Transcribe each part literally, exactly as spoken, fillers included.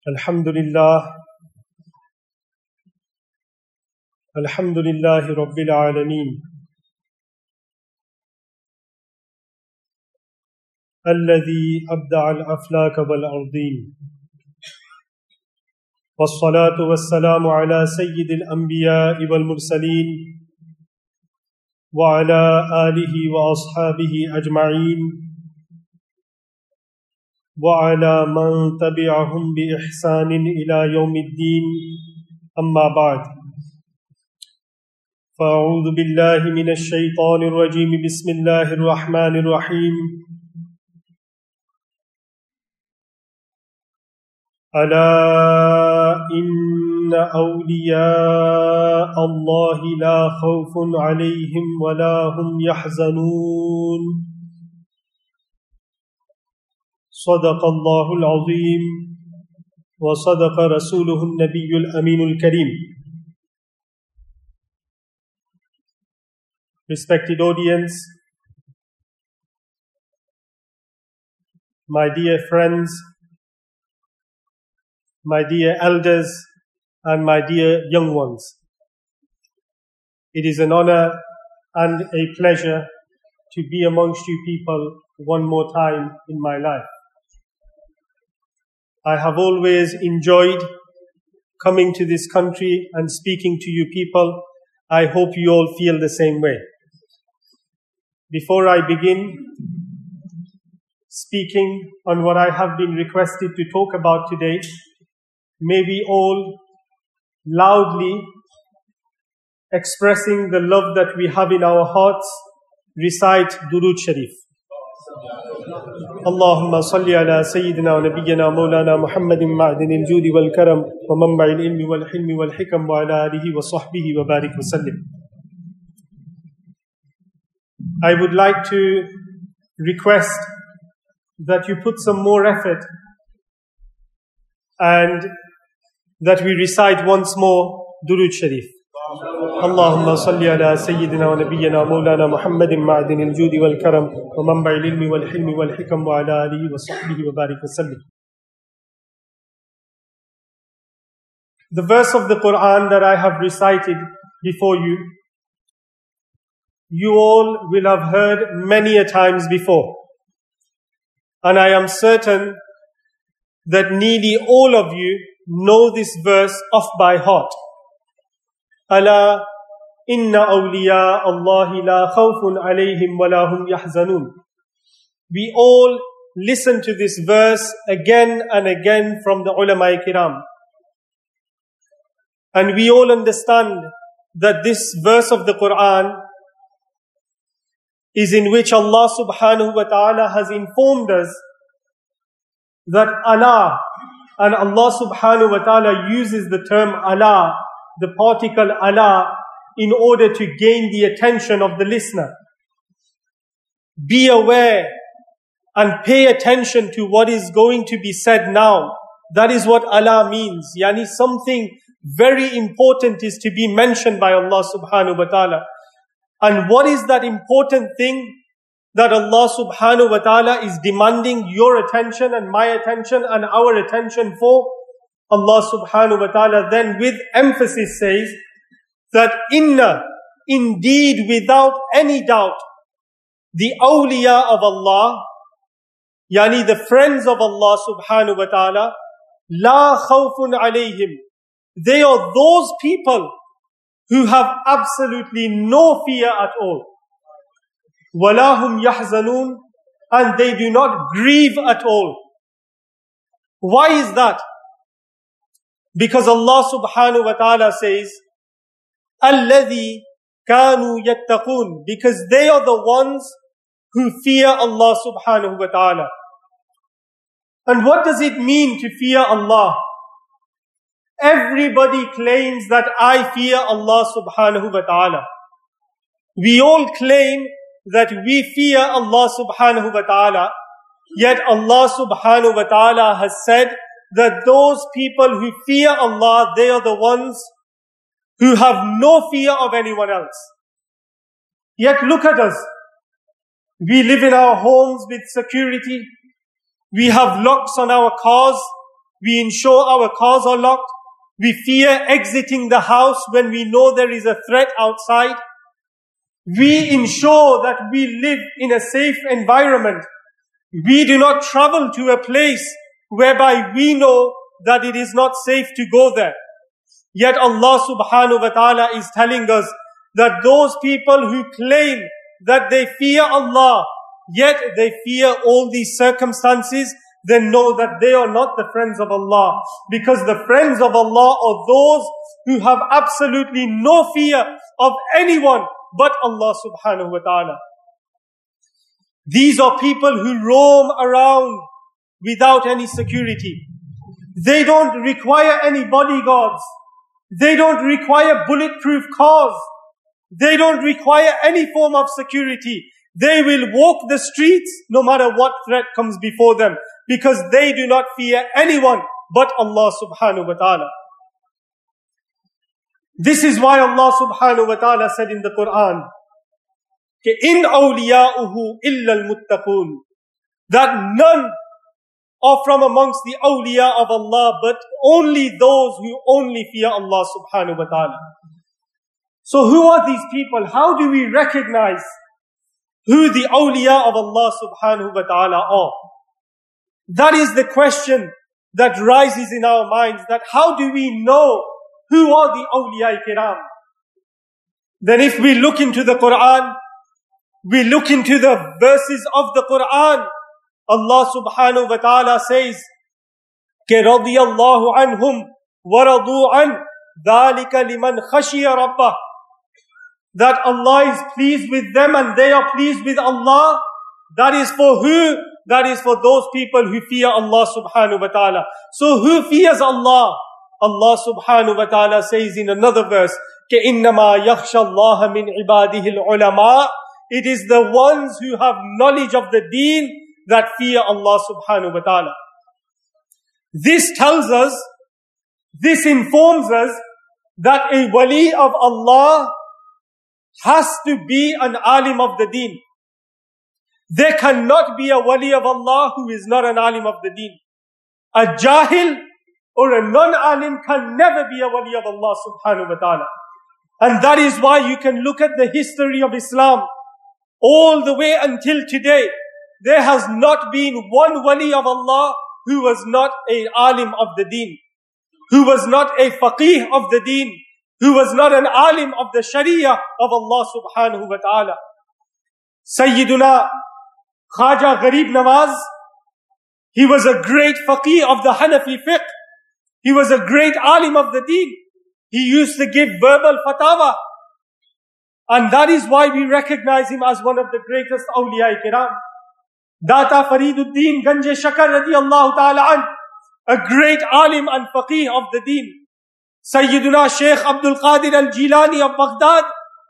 Alhamdulillah, Alhamdulillahi Rabbil Alameen. Alladhi abda'a al-aflaka wal-ardeen. Wassalatu wassalamu ala sayyidil anbiya'i wal-mursaleen. Wa ala alihi wa ashabihi ajma'een. وعلى من تبعهم بإحسان إلى يوم الدين أما بعد فأعوذ بالله من الشيطان الرجيم بسم الله الرحمن الرحيم ألا إن أولياء الله لا خوف عليهم ولا هم يحزنون صدق الله العظيم وصدق رسوله النبي الأمين الكريم. Respected audience, my dear friends, my dear elders, and my dear young ones, it is an honor and a pleasure to be amongst you people one more time in my life. I have always enjoyed coming to this country and speaking to you people. I hope you all feel the same way. Before I begin speaking on what I have been requested to talk about today, may we all loudly, expressing the love that we have in our hearts, recite Durood Sharif. اللهم صل على سيدنا ونبينا مولانا محمد معدن الجود والكرم ومنبع العلم والحلم والحكم وعلى آله وصحبه وبارك وسلم. I would like to request that you put some more effort and that we recite once more Durood Sharif. اللهم صل على سيدنا ونبينا مولانا محمد معدن الجود والكرم ومنبع العلم والحلم والحكم وعلى آله وصحبه وبارك وسلم. The verse of the Quran that I have recited before you, you all will have heard many a times before. And I am certain that nearly all of you know this verse off by heart. ألا إن أولياء الله لا خوف عليهم ولا هم يحزنون. We all listen to this verse again and again from the ulama kiram. And we all understand that this verse of the Quran is in which Allah subhanahu wa ta'ala has informed us that Allah, and Allah subhanahu wa ta'ala uses the term Allah, the particle Allah, in order to gain the attention of the listener. Be aware and pay attention to what is going to be said now. That is what Allah means. Yani something very important is to be mentioned by Allah subhanahu wa ta'ala. And what is that important thing that Allah subhanahu wa ta'ala is demanding your attention and my attention and our attention for? Allah subhanahu wa ta'ala then with emphasis says that inna, indeed without any doubt, the awliya of Allah, yani the friends of Allah subhanahu wa ta'ala, la khawfun alayhim. They are those people who have absolutely no fear at all. Walahum yahzanun, and they do not grieve at all. Why is that? Because Allah subhanahu wa ta'ala says, Alladhi kanu yattaqun, because they are the ones who fear Allah subhanahu wa ta'ala. And what does it mean to fear Allah? Everybody claims that I fear Allah subhanahu wa ta'ala. We all claim that we fear Allah subhanahu wa ta'ala, yet Allah subhanahu wa ta'ala has said that those people who fear Allah, they are the ones who have no fear of anyone else. Yet look at us. We live in our homes with security. We have locks on our cars. We ensure our cars are locked. We fear exiting the house when we know there is a threat outside. We ensure that we live in a safe environment. We do not travel to a place whereby we know that it is not safe to go there. Yet Allah subhanahu wa ta'ala is telling us that those people who claim that they fear Allah, yet they fear all these circumstances, then know that they are not the friends of Allah. Because the friends of Allah are those who have absolutely no fear of anyone but Allah subhanahu wa ta'ala. These are people who roam around without any security. They don't require any bodyguards. They don't require bulletproof cars. They don't require any form of security. They will walk the streets no matter what threat comes before them, because they do not fear anyone but Allah subhanahu wa ta'ala. This is why Allah subhanahu wa ta'ala said in the Quran, إِنْ أَوْلِيَاؤُهُ إِلَّا الْمُتَّقُونَ, that none are from amongst the awliya of Allah, but only those who only fear Allah subhanahu wa ta'ala. So who are these people? How do we recognize who the awliya of Allah subhanahu wa ta'ala are? That is the question that rises in our minds, that how do we know who are the awliya kiram? Then if we look into the Quran, we look into the verses of the Quran, Allah subhanahu wa ta'ala says, ke radiyallahu anhum wa radu an dhalika liman khashiya rabbah, that Allah is pleased with them and they are pleased with Allah. That is for who? That is for those people who fear Allah subhanahu wa ta'ala. So who fears Allah? Allah subhanahu wa ta'ala says in another verse, ke innama yakhsha Allah min ibadihi al-ulama. It is the ones who have knowledge of the deen that fear Allah subhanahu wa ta'ala. This tells us, this informs us that a wali of Allah has to be an alim of the deen. There cannot be a wali of Allah who is not an alim of the deen. A jahil or a non-alim can never be a wali of Allah subhanahu wa ta'ala. And that is why you can look at the history of Islam all the way until today. There has not been one wali of Allah who was not a alim of the deen, who was not a faqih of the deen, who was not an alim of the sharia of Allah subhanahu wa ta'ala. Sayyiduna Khaja Gharib Nawaz, he was a great faqih of the Hanafi fiqh. He was a great alim of the deen. He used to give verbal fatawa. And that is why we recognize him as one of the greatest awliya kiram. Data Fariduddin Ganj Shakar radiyallahu ta'ala an, a great alim and faqih of the deen. Sayyiduna Shaykh Abdul Qadir al-Jilani of Baghdad,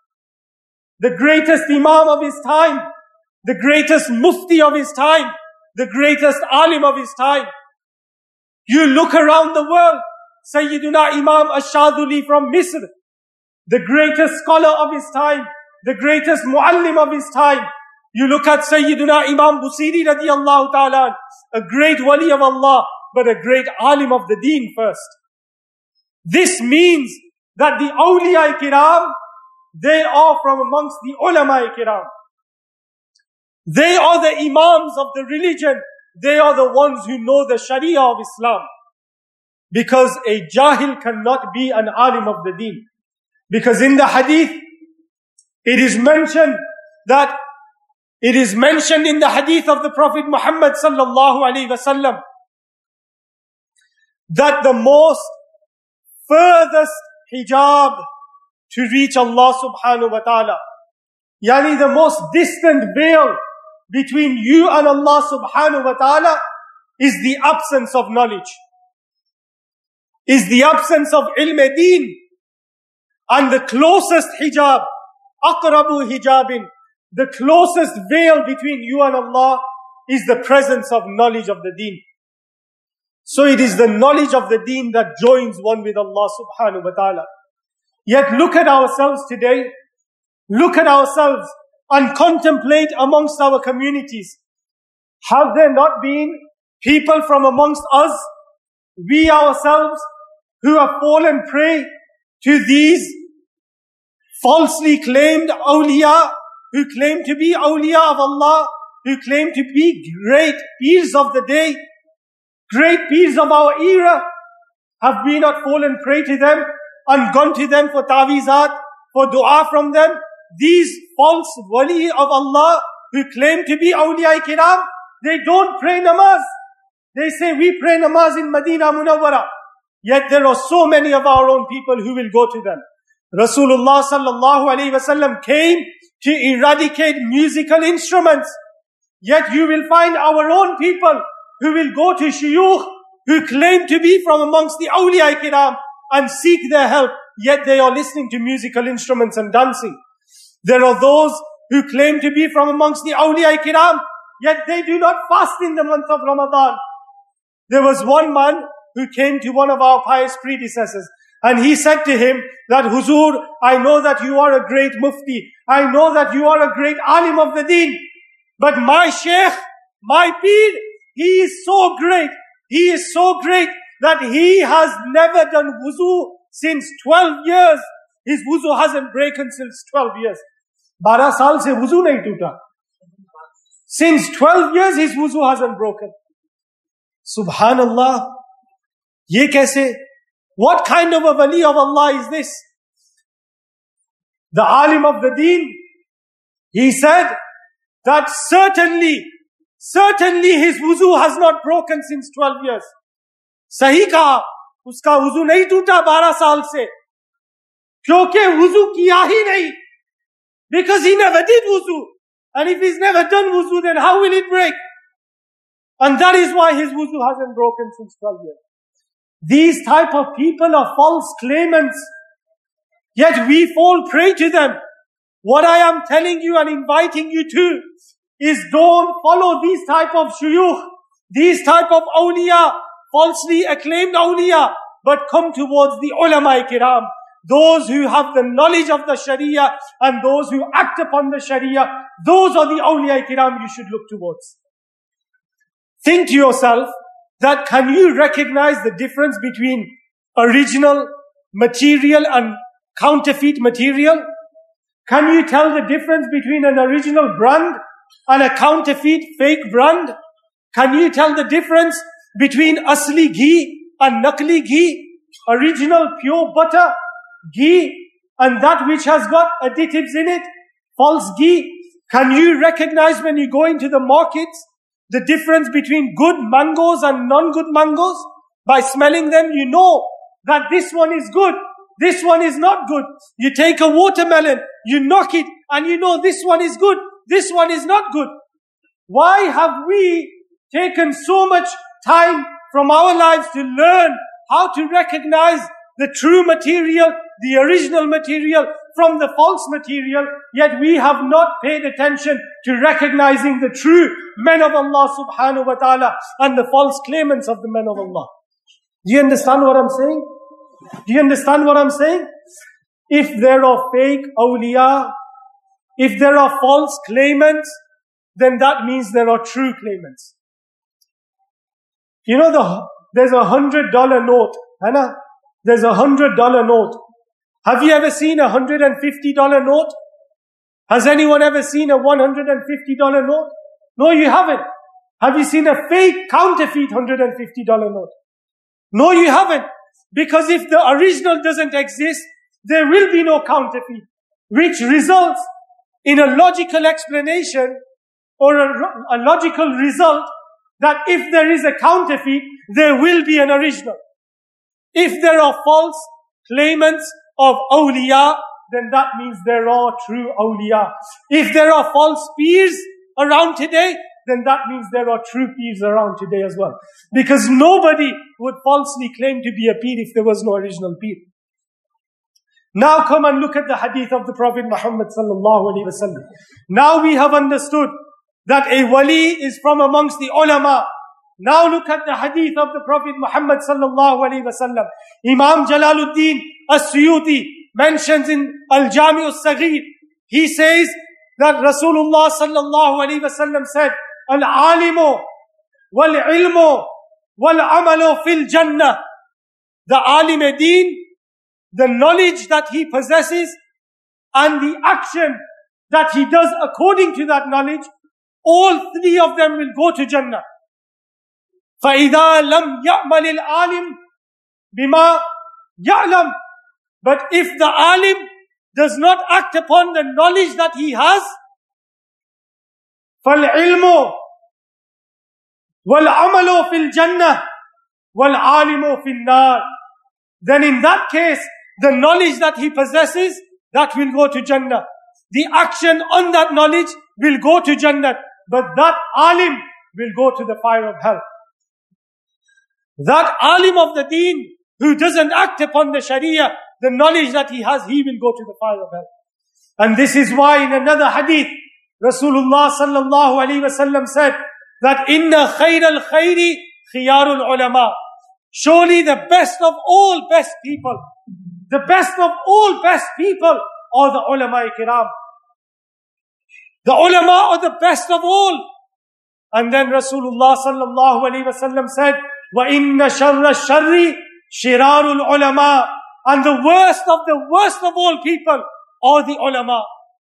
the greatest imam of his time, the greatest mufti of his time, the greatest alim of his time. You look around the world, Sayyiduna Imam Ash-Shaduli from Misr, the greatest scholar of his time, the greatest muallim of his time. You look at Sayyiduna Imam Busiri radiyallahu ta'ala, a great wali of Allah, but a great alim of the deen first. This means that the awliya kiram, they are from amongst the ulama kiram. They are the imams of the religion. They are the ones who know the sharia of Islam. Because a jahil cannot be an alim of the deen. Because in the hadith, it is mentioned that, it is mentioned in the hadith of the Prophet Muhammad sallallahu alaihi wasallam, that the most furthest hijab to reach Allah subhanahu wa ta'ala, yani the most distant veil between you and Allah subhanahu wa ta'ala, is the absence of knowledge, is the absence of ilm deen. And the closest hijab, aqrabu hijabin, the closest veil between you and Allah is the presence of knowledge of the deen. So it is the knowledge of the deen that joins one with Allah subhanahu wa ta'ala. Yet look at ourselves today, look at ourselves and contemplate amongst our communities. Have there not been people from amongst us we ourselves who have fallen prey to these falsely claimed awliya, who claim to be awliya of Allah, who claim to be great peers of the day, great peers of our era, have we not fallen prey to them and gone to them for ta'wizat, for dua from them? These false wali of Allah who claim to be awliya kiram, they don't pray namaz. They say we pray namaz in Medina Munawwara. Yet there are so many of our own people who will go to them. Rasulullah sallallahu alaihi wasallam came to eradicate musical instruments. Yet you will find our own people who will go to shuyukh who claim to be from amongst the awliya kiram and seek their help. Yet they are listening to musical instruments and dancing. There are those who claim to be from amongst the awliya kiram, yet they do not fast in the month of Ramadan. There was one man who came to one of our pious predecessors and he said to him that, Huzur, I know that you are a great mufti. I know that you are a great alim of the deen. But my sheikh, my peer, he is so great. He is so great that he has never done wuzu since twelve years. His wuzu hasn't broken since twelve years. बारह साल से वुजू नहीं टूटा. Since twelve years his wuzu hasn't broken. Subhanallah. Ye kaise? What kind of a wali of Allah is this? The alim of the deen, he said that certainly, certainly his wuzu has not broken since twelve years. Sahi kaha, uska wuzu nahi toota बारह साल se. Kyunki wuzu kiya hi nahi. Because he never did wuzu. And if he's never done wuzu, then how will it break? And that is why his wuzu hasn't broken since twelve years. These type of people are false claimants. Yet we fall prey to them. What I am telling you and inviting you to is don't follow these type of shuyukh, these type of awliya, falsely acclaimed awliya, but come towards the ulama kiram. Those who have the knowledge of the Sharia and those who act upon the Sharia, those are the awliya kiram you should look towards. Think to yourself that can you recognize the difference between original material and counterfeit material? Can you tell the difference between an original brand and a counterfeit fake brand? Can you tell the difference between asli ghee and nakli ghee? Original pure butter, ghee, and that which has got additives in it, false ghee. Can you recognize when you go into the markets the difference between good mangoes and non-good mangoes? By smelling them, you know that this one is good, this one is not good. You take a watermelon, you knock it, and you know this one is good, this one is not good. Why have we taken so much time from our lives to learn how to recognize the true material, the original material from the false material, yet we have not paid attention to recognizing the true men of Allah subhanahu wa ta'ala and the false claimants of the men of Allah. Do you understand what I'm saying? Do you understand what I'm saying? If there are fake awliya, if there are false claimants, then that means there are true claimants. You know, the there's a hundred dollar note, Hannah? There's a hundred dollar note. Have you ever seen a hundred and fifty dollar note? Has anyone ever seen a one hundred and fifty dollar note? No, you haven't. Have you seen a fake counterfeit one hundred and fifty dollar note? No, you haven't. Because if the original doesn't exist, there will be no counterfeit, which results in a logical explanation or a, a logical result that if there is a counterfeit, there will be an original. If there are false claimants of awliya, then that means there are true awliya. If there are false peers around today, then that means there are true peers around today as well. Because nobody would falsely claim to be a peer if there was no original peer. Now come and look at the hadith of the Prophet Muhammad sallallahu alaihi wasallam. Now we have understood that a wali is from amongst the ulama. Now look at the hadith of the Prophet Muhammad sallallahu alaihi wasallam. Imam Jalaluddin As-Suyuti mentions in Al-Jami' As-Saghir, he says that Rasulullah sallallahu alaihi wasallam said, Al-alimu wal-ilmu وَالْعَمَلُ فِي الْجَنَّةِ. The alim deen, the knowledge that he possesses, and the action that he does according to that knowledge, all three of them will go to Jannah. فَإِذَا لَمْ يَعْمَلِ الْعَالِمُ بِمَا يَعْلَمُ. But if the alim does not act upon the knowledge that he has, فَالْعِلْمُ وَالْعَمَلُ فِي الْجَنَّةِ وَالْعَالِمُ فِي النَّارِ. Then in that case, the knowledge that he possesses, that will go to Jannah. The action on that knowledge will go to Jannah. But that alim will go to the fire of hell. That alim of the deen who doesn't act upon the sharia, the knowledge that he has, he will go to the fire of hell. And this is why in another hadith, Rasulullah sallallahu alaihi wasallam said that inna khayr al-khayri khiyarul ulama. Surely the best of all best people, the best of all best people are the ulama kiram. The ulama are the best of all. And then Rasulullah sallallahu alaihi wasallam said, wa inna sharra sharri shirarul ulama. And the worst of the worst of all people are the ulama.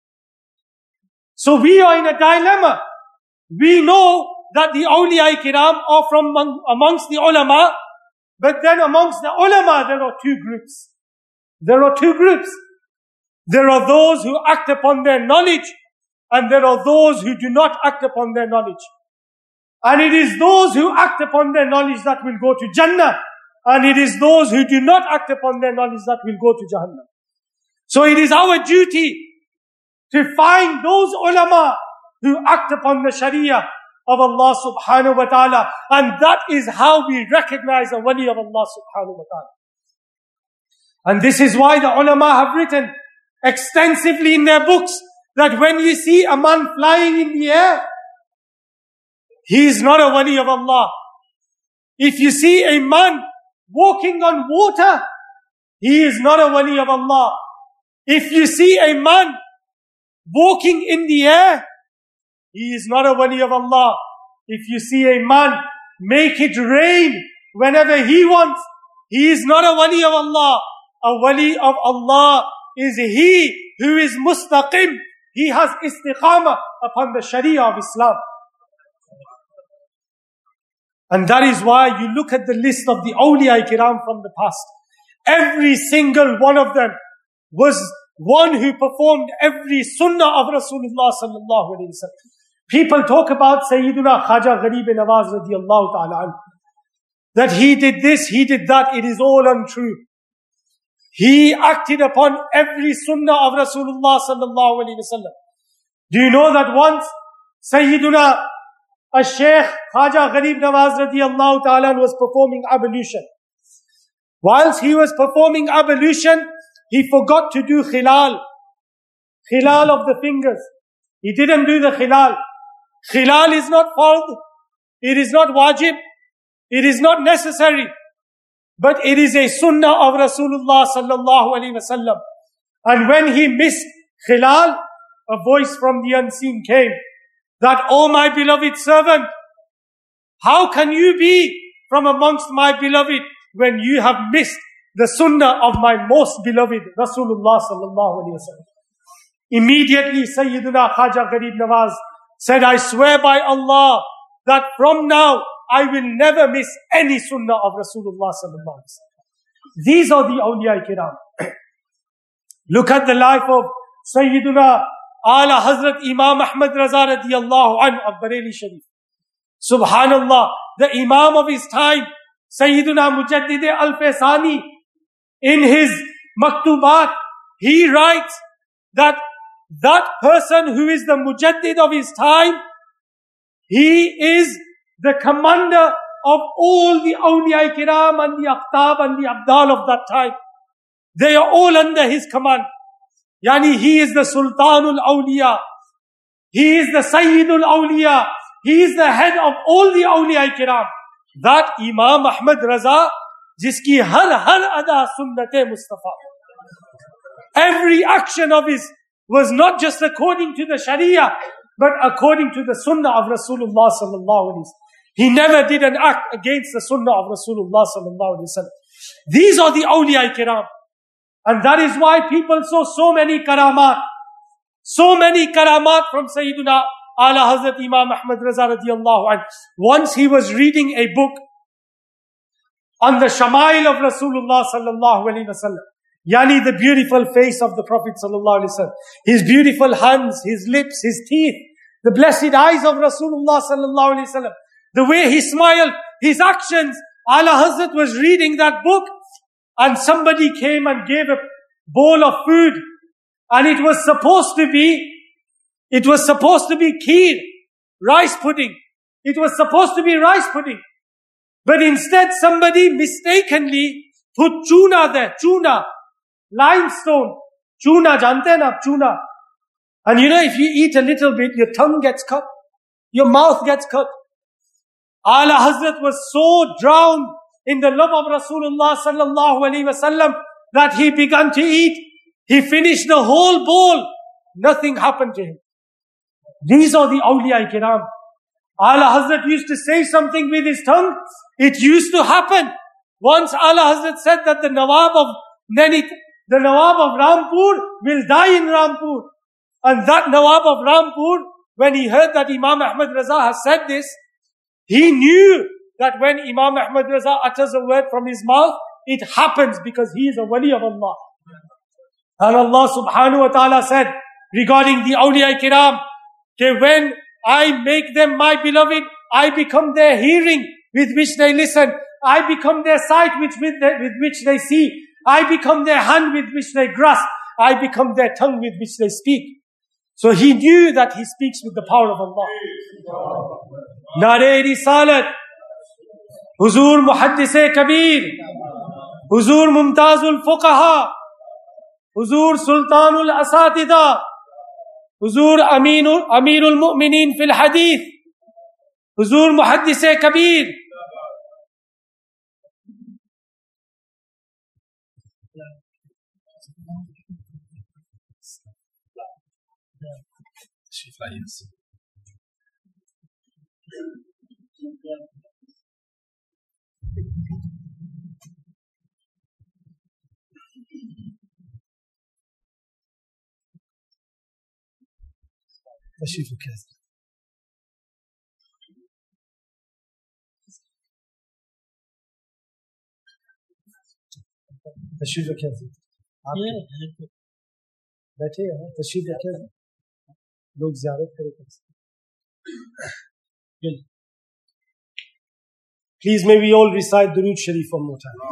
So we are in a dilemma. We know that the awliya kiram are from amongst the ulama, but then amongst the ulama there are two groups. There are two groups. There are those who act upon their knowledge, and there are those who do not act upon their knowledge. And it is those who act upon their knowledge that will go to Jannah, and it is those who do not act upon their knowledge that will go to Jahannam. So it is our duty to find those ulama who act upon the sharia of Allah subhanahu wa ta'ala. And that is how we recognize a wali of Allah subhanahu wa ta'ala. And this is why the ulama have written extensively in their books that when you see a man flying in the air, he is not a wali of Allah. If you see a man walking on water, he is not a wali of Allah. If you see a man walking in the air, he is not a wali of Allah. If you see a man make it rain whenever he wants, he is not a wali of Allah. A wali of Allah is he who is mustaqim. He has istiqamah upon the sharia of Islam. And that is why you look at the list of the awliya kiram from the past. Every single one of them was one who performed every sunnah of Rasulullah sallallahu alaihi wasallam. People talk about Sayyiduna Khaja Gharib Nawaz radiyallahu ta'ala anhu, that he did this, he did that. It is all untrue. He acted upon every sunnah of Rasulullah sallallahu alaihi wasallam. Do you know that once Sayyiduna Al-Shaykh Khaja Gharib Nawaz radiyallahu ta'ala was performing ablution. Whilst he was performing ablution, he forgot to do khilal. Khilal of the fingers. He didn't do the khilal. Khilal is not fard. It is not wajib. It is not necessary. But it is a sunnah of Rasulullah sallallahu alaihi wasallam. And when he missed khilal, a voice from the unseen came that, "O my beloved servant, how can you be from amongst my beloved when you have missed the sunnah of my most beloved Rasulullah sallallahu alaihi wasallam?" Immediately Sayyiduna Khaja Gharib Nawaz said, "I swear by Allah that from now I will never miss any sunnah of Rasulullah sallallahu alaihi wasallam." These are the awliya kiram. Look at the life of Sayyiduna Ala Hazrat Imam Ahmad Raza radiyallahu anhu of Bareilly Sharif. Subhanallah, the Imam of his time, Sayyiduna Mujaddid Al-Faisani, in his maktubat, he writes that that person who is the Mujaddid of his time, he is the commander of all the awliya kiram and the aqtab and the abdal of that time. They are all under his command. Yani he is the Sultanul Awliya. He is the Sayyidul Awliya. He is the head of all the awliya kiram. That Imam Ahmad Raza, jiski har har ada sunnate Mustafa. Every action of his was not just according to the Sharia, but according to the Sunnah of Rasulullah sallallahu alaihi wasallam. He never did an act against the sunnah of Rasulullah sallallahu alaihi wasallam. These are the awliya kiram. And that is why people saw so many karamat. So many karamat from Sayyidina Ala Hazrat Imam Ahmad Raza radiyallahu anhu. Once he was reading a book on the Shamail of Rasulullah sallallahu alaihi wasallam. Yani the beautiful face of the Prophet sallallahu alaihi wasallam. His beautiful hands, his lips, his teeth. The blessed eyes of Rasulullah sallallahu alaihi wasallam. The way he smiled, his actions. Ala Hazrat was reading that book and somebody came and gave a bowl of food. And it was supposed to be, it was supposed to be kheer, rice pudding. It was supposed to be rice pudding. But instead somebody mistakenly put chuna there, chuna, limestone. Chuna, jante na, chuna. And you know, if you eat a little bit, your tongue gets cut. Your mouth gets cut. Ala Hazrat was so drowned in the love of Rasulullah sallallahu alaihi wasallam that he began to eat. He finished the whole bowl. Nothing happened to him. These are the awliya kiram. Ala Hazrat used to say something with his tongue. It used to happen. Once Ala Hazrat said that the Nawab of Nainit, the Nawab of Rampur will die in Rampur. And that Nawab of Rampur, when he heard that Imam Ahmad Raza has said this, he knew that when Imam Ahmad Raza utters a word from his mouth, it happens because he is a wali of Allah. And Allah subhanahu wa ta'ala said regarding the awliya kiram, that when I make them my beloved, I become their hearing with which they listen. I become their sight with, with, they, with which they see. I become their hand with which they grasp. I become their tongue with which they speak. So he knew that he speaks with the power of Allah. Nare Risalat, Huzur Muhaddis Kabir, Huzur Mumtazul Fuqaha, Huzur Sultanul Asatida, Huzur Aminul Amirul Mu'minin fil Hadith, Huzur Muhaddis Kabir. تشريف الكاذب تشريف الكاذب बैठे हैं तशरीफ रखे लोग ज़ियारत करें. Please may we all recite Durood Sharif one more time.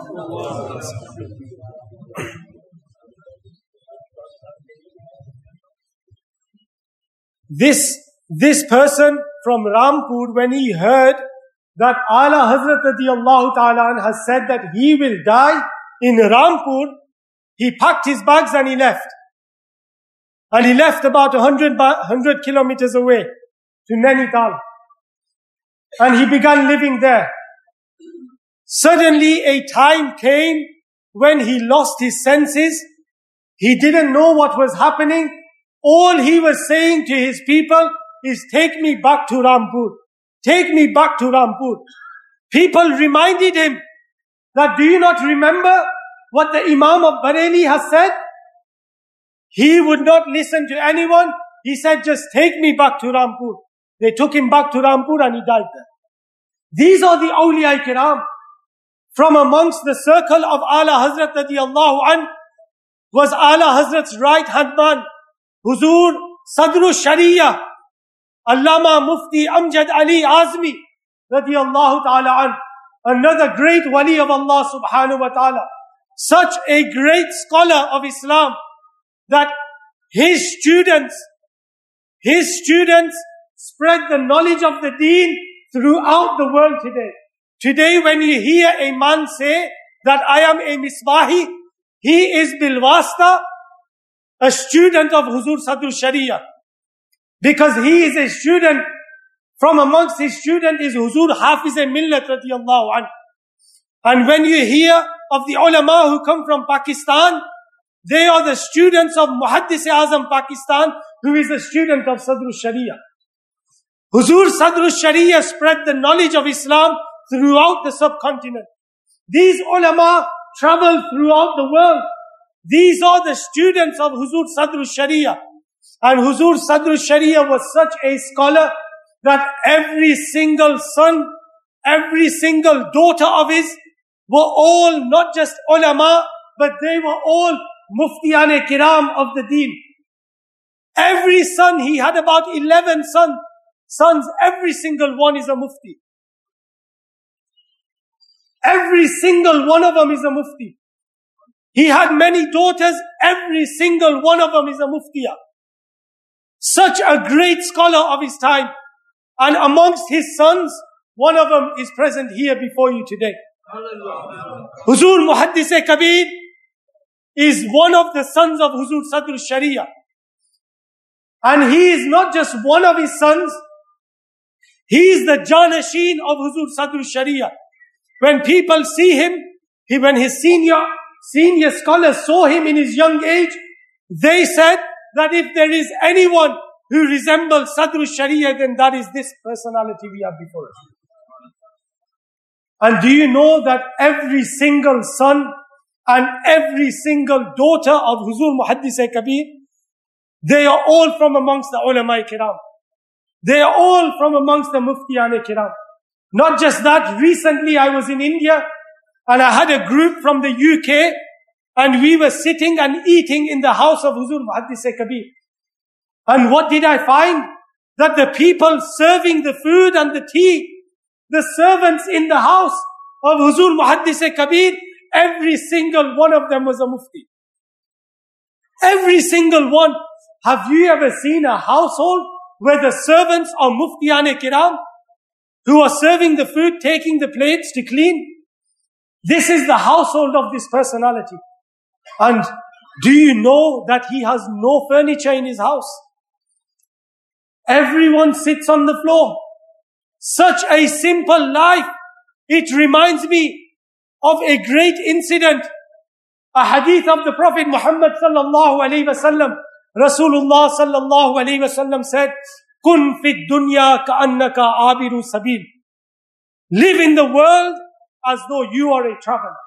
This, this person from Rampur, when he heard that Ala Hazrat radiyallahu ta'ala has said that he will die in Rampur, he packed his bags and he left. And he left about one hundred, one hundred kilometers away to Nainital. And he began living there. Suddenly a time came when he lost his senses. He didn't know what was happening. All he was saying to his people is, take me back to Rampur. Take me back to Rampur. People reminded him that, do you not remember what the Imam of Bareilly has said? He would not listen to anyone. He said, just take me back to Rampur. They took him back to Rampur and he died there. These are the awliya kiram. From amongst the circle of Ala Hazrat radiyallahu anh was Ala Hazrat's right hand man, Huzur Sadru Sharia, Allama Mufti Amjad Ali Azmi radiyallahu ta'ala anh. Another great wali of Allah subhanahu wa ta'ala. Such a great scholar of Islam that his students, his students spread the knowledge of the deen throughout the world today. Today when you hear a man say that I am a Misbahi, he is bilwasta, a student of Huzur Sadru Sharia. Because he is a student, from amongst his students is Huzur Hafiz Millat radiyallahu anhu. And when you hear of the ulama who come from Pakistan, they are the students of Muhaddis Azam Pakistan, who is a student of Sadru Sharia. Huzur Sadr al-Sharia spread the knowledge of Islam throughout the subcontinent. These ulama travel throughout the world. These are the students of Huzur Sadr al-Sharia. And Huzur Sadr al-Sharia was such a scholar that every single son, every single daughter of his were all not just ulama, but they were all muftiyan kiram of the deen. Every son, he had about eleven sons. Sons, every single one is a mufti. Every single one of them is a mufti. He had many daughters, every single one of them is a muftiyah. Such a great scholar of his time. And amongst his sons, one of them is present here before you today. Huzur Muhaddis Kabir is one of the sons of Huzur Sadr al-Sharia. And he is not just one of his sons, he is the Janashin of Huzur Sadr al-Sharia. When people see him, he, when his senior, senior scholars saw him in his young age, they said that if there is anyone who resembles Sadr al-Sharia, then that is this personality we have before us. And do you know that every single son and every single daughter of Huzur Muhaddis Kabir, they are all from amongst the ulama kiram. They are all from amongst the muftiyan kiram. Not just that, recently I was in India and I had a group from the U K and we were sitting and eating in the house of Huzur Muhaddis Kabir. And what did I find? That the people serving the food and the tea, the servants in the house of Huzur Muhaddis Kabir, every single one of them was a mufti. Every single one. Have you ever seen a household where the servants are muftiyan kiram, who are serving the food, taking the plates to clean? This is the household of this personality. And do you know that he has no furniture in his house? Everyone sits on the floor. Such a simple life. It reminds me of a great incident. A hadith of the Prophet Muhammad sallallahu alayhi wa sallam. Rasulullah sallallahu alayhi wa sallam said, Kun fid dunya ka'annaka abiru sabil. Live in the world as though you are a traveler.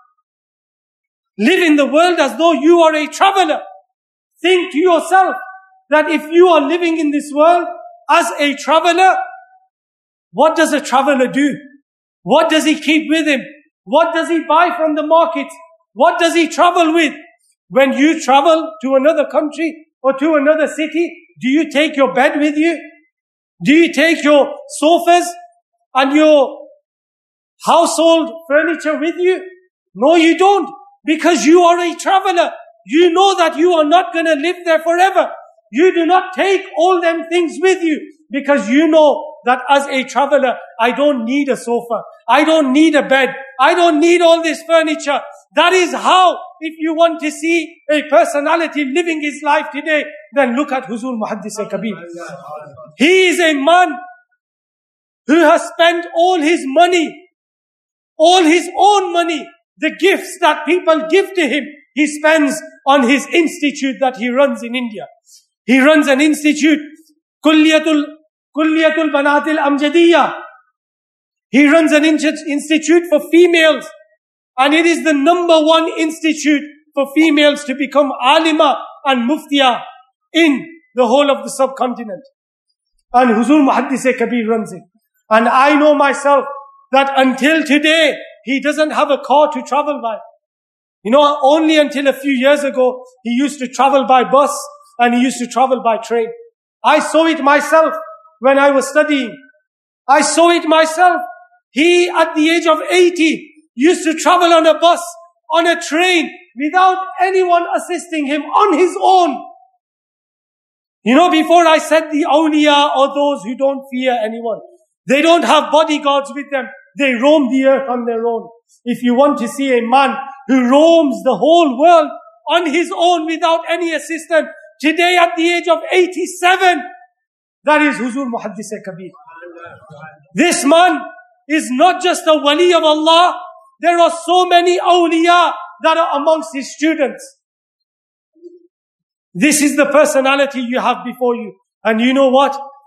Live in the world as though you are a traveler. Think to yourself that if you are living in this world as a traveler, what does a traveler do? What does he keep with him? What does he buy from the market? What does he travel with? When you travel to another country or to another city, do you take your bed with you? Do you take your sofas and your household furniture with you? No, you don't. Because you are a traveler. You know that you are not going to live there forever. You do not take all them things with you. Because you know that as a traveler, I don't need a sofa. I don't need a bed. I don't need all this furniture. That is how, if you want to see a personality living his life today, then look at Huzur Muhaddis Kabir. He is a man who has spent all his money, all his own money, the gifts that people give to him, he spends on his institute that he runs in India. He runs an institute, Kulliyatul, Kulliyatul Banatil Amjadiyya. He runs an institute for females. And it is the number one institute for females to become alima and muftiya in the whole of the subcontinent. And Huzur Muhaddis Kabir runs it. And I know myself that until today, he doesn't have a car to travel by. You know, only until a few years ago, he used to travel by bus and he used to travel by train. I saw it myself when I was studying. I saw it myself. He, at the age of eighty, used to travel on a bus, on a train, without anyone assisting him, on his own. You know, before I said the awliya or those who don't fear anyone. They don't have bodyguards with them. They roam the earth on their own. If you want to see a man who roams the whole world on his own without any assistance, today at the age of eighty-seven, that is Huzur Muhaddis Kabir. This man is not just a wali of Allah. There are so many awliya that are amongst his students. This is the personality you have before you. And you know what?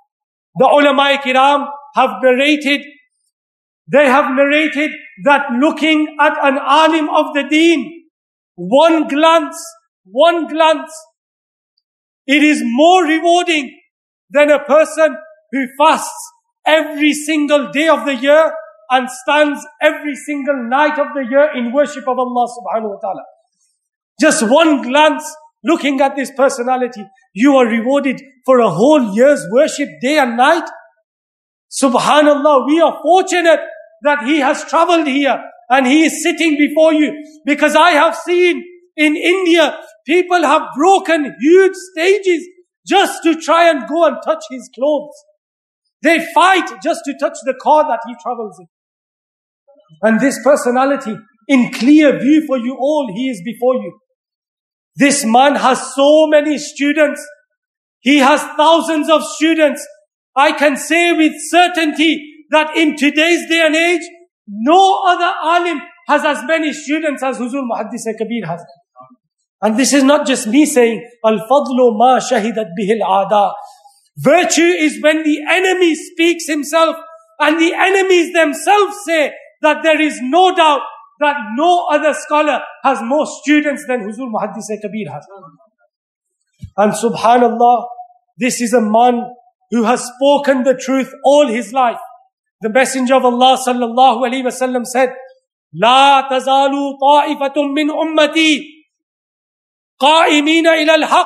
The ulama kiram have narrated, they have narrated that looking at an alim of the deen, one glance, one glance, it is more rewarding than a person who fasts every single day of the year and stands every single night of the year in worship of Allah subhanahu wa ta'ala. Just one glance, looking at this personality, you are rewarded for a whole year's worship day and night. Subhanallah, we are fortunate that he has traveled here and he is sitting before you, because I have seen in India, people have broken huge stages just to try and go and touch his clothes. They fight just to touch the car that he travels in. And this personality, in clear view for you all, he is before you. This man has so many students. He has thousands of students. I can say with certainty that in today's day and age, no other alim has as many students as Huzur Muhaddis Kabir has. And this is not just me saying, Al-Fadlu ma shahidat bihil aada. Virtue is when the enemy speaks himself and the enemies themselves say that there is no doubt that no other scholar has more students than Huzur Muhaddis Kabir has. And subhanallah, this is a man who has spoken the truth all his life. The Messenger of Allah sallallahu alaihi wasallam said, La tazalu ta'ifatum min ummati qa'imina ila al-haq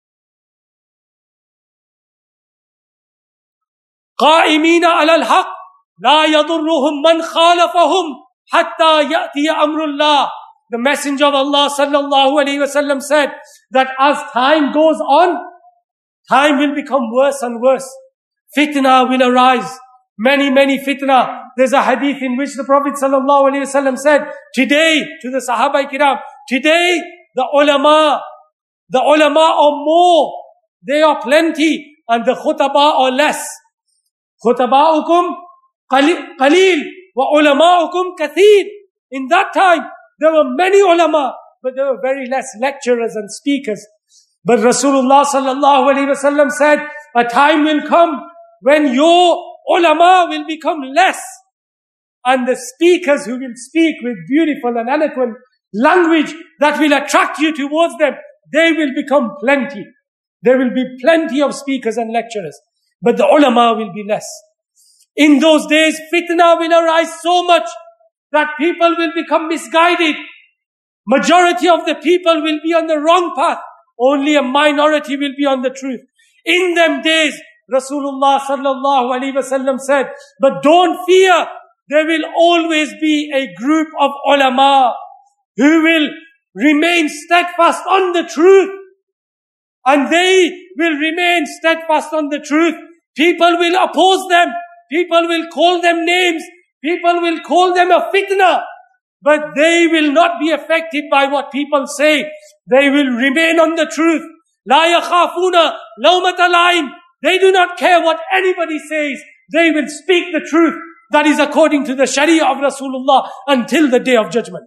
qa'imina ala al-haq la yadurruhum man khalafahum hatta ya'tiya amrullah. The Messenger of Allah sallallahu alaihi wasallam said that as time goes on, time will become worse and worse. Fitna will arise. Many, many fitna. There's a hadith in which the Prophet sallallahu alaihi wasallam said, today, to the Sahaba kiram, today the ulama, the ulama are more, they are plenty, and the khutaba are less. Khutaba'ukum qaleel wa ulama'ukum kathir. In that time, there were many ulama, but there were very less lecturers and speakers. But Rasulullah sallallahu alaihi wasallam said, a time will come when your ulama will become less, and the speakers who will speak with beautiful and eloquent language that will attract you towards them, they will become plenty. There will be plenty of speakers and lecturers, but the ulama will be less. In those days, fitna will arise so much that people will become misguided. Majority of the people will be on the wrong path. Only a minority will be on the truth. In them days, Rasulullah sallallahu alaihi wasallam said, but don't fear, there will always be a group of ulama who will remain steadfast on the truth. And they will remain steadfast on the truth. People will oppose them. People will call them names. People will call them a fitna. But they will not be affected by what people say. They will remain on the truth. La yakhafuna lawmata la'im. They do not care what anybody says. They will speak the truth that is according to the Sharia of Rasulullah until the Day of Judgment.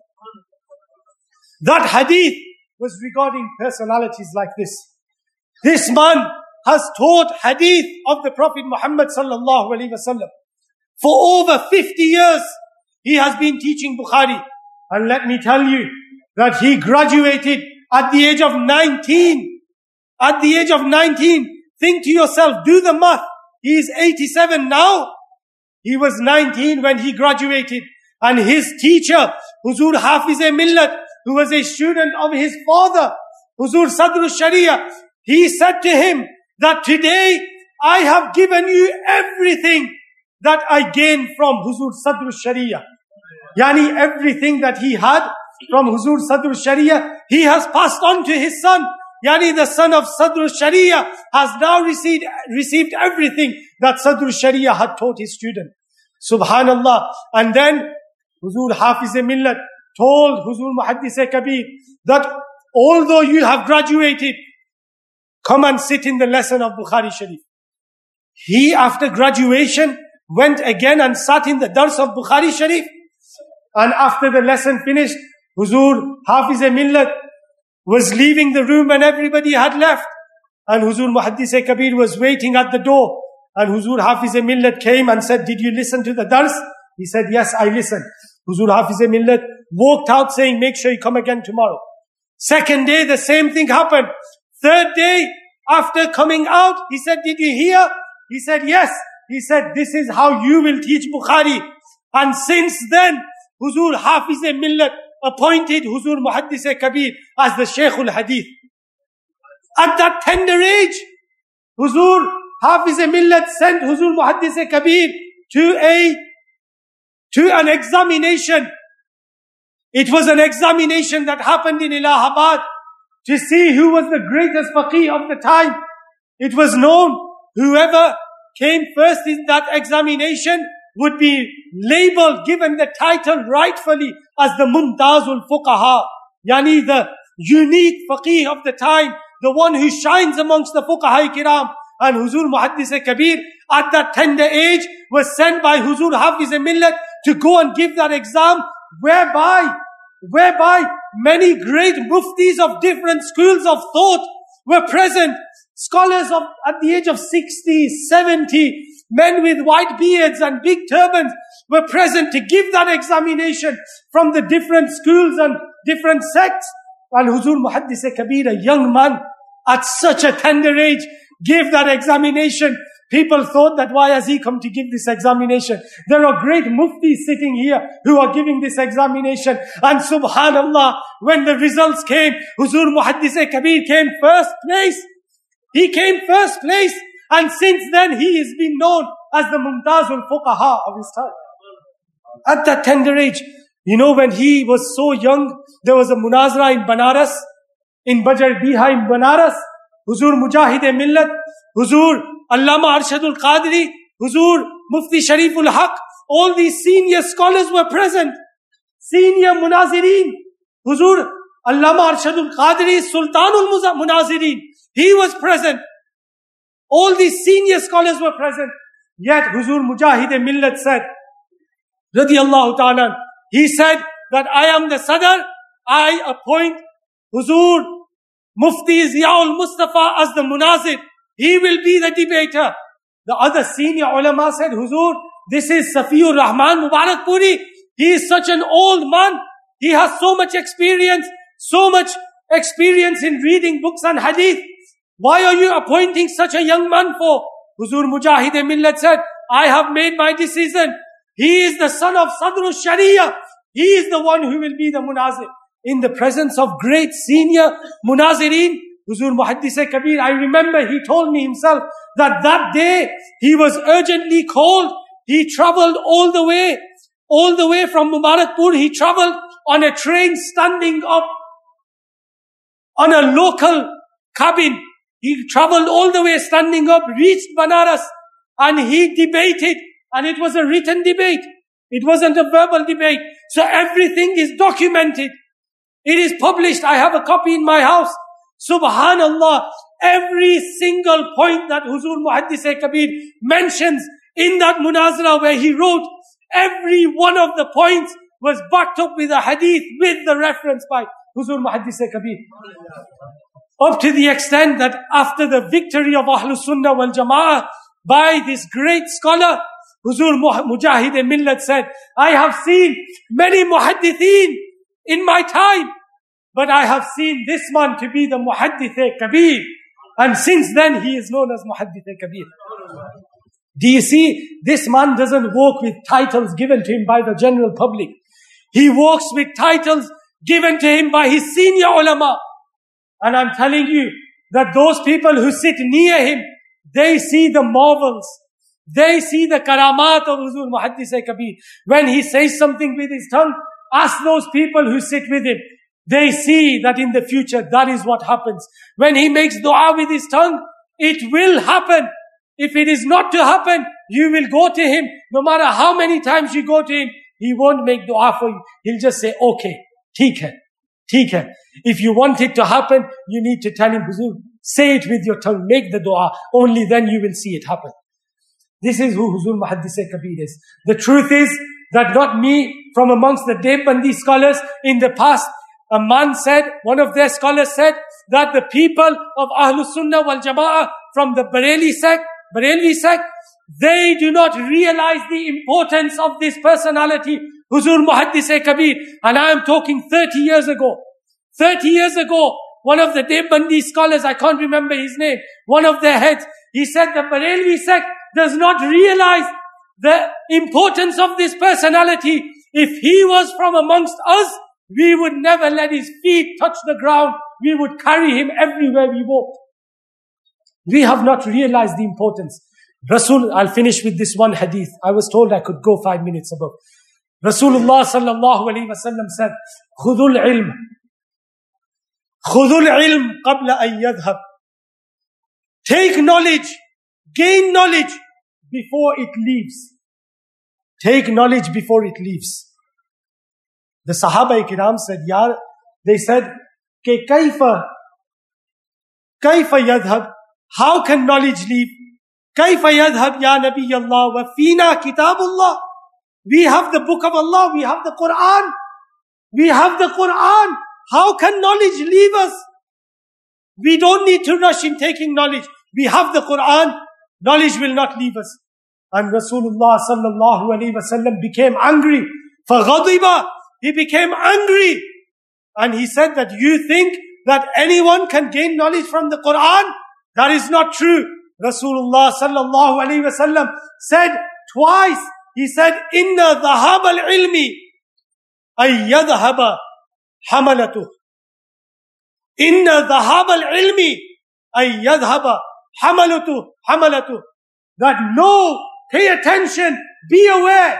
That hadith was regarding personalities like this. This man has taught hadith of the Prophet Muhammad sallallahu alaihi wasallam. For over fifty years, he has been teaching Bukhari. And let me tell you that he graduated at the age of nineteen. At the age of nineteen, think to yourself, do the math. He is eighty-seven now. He was nineteen when he graduated. And his teacher, Huzur Hafiz-e Millat, who was a student of his father, Huzur Sadr Sharia, he said to him that today I have given you everything that I gained from Huzur Sadr Sharia. Yani everything that he had from Huzur Sadr Sharia, he has passed on to his son. Yani the son of Sadr Sharia has now received, received everything that Sadr Sharia had taught his student. Subhanallah. And then Huzur Hafiz-e Millat told Huzur Muhaddis Kabir that although you have graduated, come and sit in the lesson of Bukhari Sharif. He, after graduation, went again and sat in the dars of Bukhari Sharif. And after the lesson finished, Huzur Hafiz-e Millat was leaving the room and everybody had left. And Huzur Muhaddis Kabir was waiting at the door. And Huzur Hafiz-e-Millat came and said, did you listen to the dars? He said, yes, I listened. Huzur Hafiz-e-Millat walked out saying, make sure you come again tomorrow. Second day, the same thing happened. Third day, after coming out, he said, did you hear? He said, yes. He said, this is how you will teach Bukhari. And since then, Huzur Hafiz-e-Millat appointed Huzur Muhaddis-e-Kabir as the Shaykh al-Hadith. At that tender age, Huzur Hafiz-e-Millat sent Huzur Muhaddis-e-Kabir to a, to an examination. It was an examination that happened in Allahabad to see who was the greatest faqih of the time. It was known whoever came first in that examination would be labeled, given the title rightfully as the Mumtazul Fuqaha, yani the unique faqih of the time, the one who shines amongst the Fuqaha Kiram. And Huzur Muhaddis-e-Kabir at that tender age was sent by Huzur Hafiz-e-Millat to go and give that exam, whereby, whereby many great muftis of different schools of thought were present. Scholars of, at the age of sixty, seventy, men with white beards and big turbans were present to give that examination from the different schools and different sects. And Huzur Muhaddis-e-Kabir, a young man at such a tender age, gave that examination. People thought that why has he come to give this examination? There are great muftis sitting here who are giving this examination. And subhanallah, when the results came, Huzur Muhaddis-e-Kabir came first place. He came first place. And since then, he has been known as the Mumtazul Fuqaha of his time. At that tender age, you know, when he was so young, there was a munazara in Banaras, in Bajar Biha in Banaras. Huzur Mujahid-e-Millat, Huzur Allama Arshadul Qadri, Huzur Mufti Shariful Haq, all these senior scholars were present. Senior Munazirin, Huzur Allama Arshadul Qadri, Sultanul Munazirin, he was present. All these senior scholars were present. Yet Huzur Mujahid-e-Millat said, radiyallahu ta'ala, he said that I am the Sadr, I appoint Huzur Mufti Ziaul Mustafa as the Munazir. He will be the debater. The other senior ulama said, Huzur, this is Safiur Rahman Mubarakpuri. He is such an old man. He has so much experience, so much experience in reading books and hadith. Why are you appointing such a young man for? Huzur Mujahid-e-Millat said, I have made my decision. He is the son of Sadrul Sharia. He is the one who will be the Munazir. In the presence of great senior Munazirin, Huzur Muhaddis-e-Kabir, I remember he told me himself that that day he was urgently called. He traveled all the way, all the way from Mubarakpur. He traveled on a train standing up on a local cabin. He traveled all the way standing up, reached Banaras, and he debated. And it was a written debate. It wasn't a verbal debate. So everything is documented. It is published. I have a copy in my house. Subhanallah, every single point that Huzur Muhaddis-e-Kabir mentions in that munazara where he wrote, every one of the points was backed up with a hadith with the reference by Huzur Muhaddis-e-Kabir. Up to the extent that after the victory of Ahlus Sunnah wal Jama'ah by this great scholar, Huzur Mujahid-e-Millat said, I have seen many muhaddithin in my time, but I have seen this man to be the Muhaddith-e-Kabir. And since then, he is known as Muhaddith-e-Kabir. Do you see? This man doesn't walk with titles given to him by the general public. He walks with titles given to him by his senior ulama. And I'm telling you that those people who sit near him, they see the marvels. They see the karamat of Huzur Muhaddis-e-Kabir. When he says something with his tongue, ask those people who sit with him. They see that in the future, that is what happens. When he makes dua with his tongue, it will happen. If it is not to happen, you will go to him. No matter how many times you go to him, he won't make dua for you. He'll just say, okay, theek hai, theek hai. If you want it to happen, you need to tell him, Huzur, say it with your tongue, make the dua. Only then you will see it happen. This is who Huzur Muhaddis-e-Kabir is. The truth is that not me, from amongst the Deobandi scholars in the past, a man said, one of their scholars said, that the people of Ahlus Sunnah wal Jama'ah from the Bareli sect, Barelvi sect, They do not realize the importance of this personality, Huzur Muhaddis-e-Kabir. And I am talking thirty years ago. thirty years ago, one of the Deobandi scholars, I can't remember his name, one of their heads, he said the Barelvi sect does not realize the importance of this personality. If he was from amongst us, we would never let his feet touch the ground. We would carry him everywhere we walked. We have not realized the importance. Rasul, I'll finish with this one hadith. I was told I could go five minutes above. Rasulullah sallallahu alayhi wa sallam said, خُذُوا الْعِلْمِ خُذُوا الْعِلْمِ قَبْلَ أَن يَذْهَبْ. Take knowledge, gain knowledge before it leaves. Take knowledge before it leaves. The Sahaba-i-Kiram said, Yar, they said, Ke kaifa, kaifa yadhab, how can knowledge leave? Kaifa yadhab ya Nabi Allah wa fina kitabullah. We have the book of Allah, we have the Quran. We have the Quran. How can knowledge leave us? We don't need to rush in taking knowledge. We have the Quran. Knowledge will not leave us. And Rasulullah sallallahu alayhi wa sallam became angry. فَغَضِبَ. He became angry. And he said that you think that anyone can gain knowledge from the Quran? That is not true. Rasulullah sallallahu alayhi wa sallam said twice, he said, Inna dhahab al-ilmi ay yadhhaba hamalatuh. Inna dhahab al-ilmi ay yadhhaba hamalatuh. Hamalatuh. That no, pay attention, be aware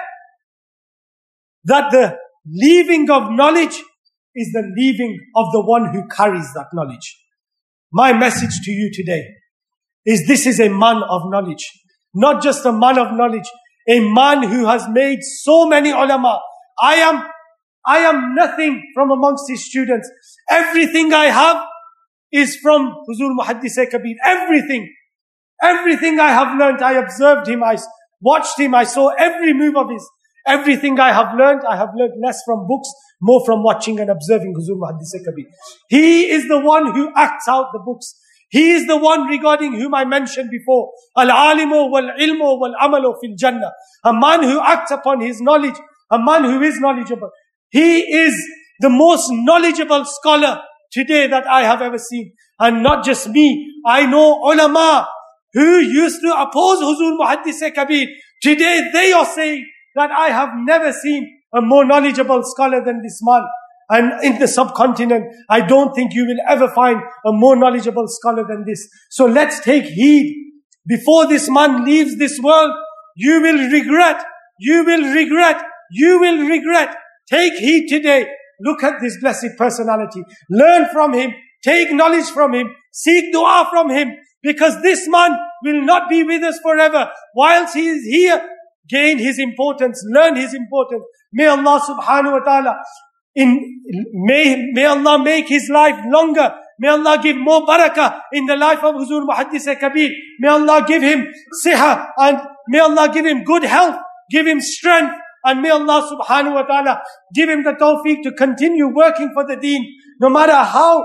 that the leaving of knowledge is the leaving of the one who carries that knowledge. My message to you today is this is a man of knowledge. Not just a man of knowledge, a man who has made so many ulama. I am, I am nothing from amongst his students. Everything I have is from Huzur Muhaddis-e-Kabir. Everything. Everything I have learned, I observed him, I watched him, I saw every move of his. Everything I have learned, I have learned less from books, more from watching and observing Huzur Muhaddis-e-Kabir. He is the one who acts out the books. He is the one regarding whom I mentioned before. Al-alimu wal-ilmu wal-amalu fil jannah. A man who acts upon his knowledge, a man who is knowledgeable. He is the most knowledgeable scholar today that I have ever seen. And not just me. I know ulama who used to oppose Huzur Muhaddis-e-Kabir. Today they are saying that I have never seen a more knowledgeable scholar than this man. And in the subcontinent, I don't think you will ever find a more knowledgeable scholar than this. So let's take heed. Before this man leaves this world, you will regret. You will regret. You will regret. Take heed today. Look at this blessed personality. Learn from him. Take knowledge from him. Seek dua from him. Because this man will not be with us forever. Whilst he is here, gain his importance. Learn his importance. May Allah subhanahu wa ta'ala In, may, may Allah make his life longer. May Allah give more barakah in the life of Huzur Muhaddis-e-Kabir. May Allah give him siha and may Allah give him good health, give him strength, and may Allah subhanahu wa ta'ala give him the tawfiq to continue working for the deen. No matter how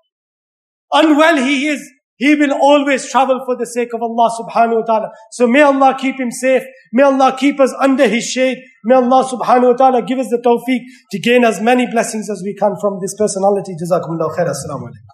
unwell he is, he will always travel for the sake of Allah subhanahu wa ta'ala. So may Allah keep him safe. May Allah keep us under his shade. May Allah subhanahu wa ta'ala give us the tawfiq to gain as many blessings as we can from this personality. Jazakumullahu khair. Assalamu alaikum.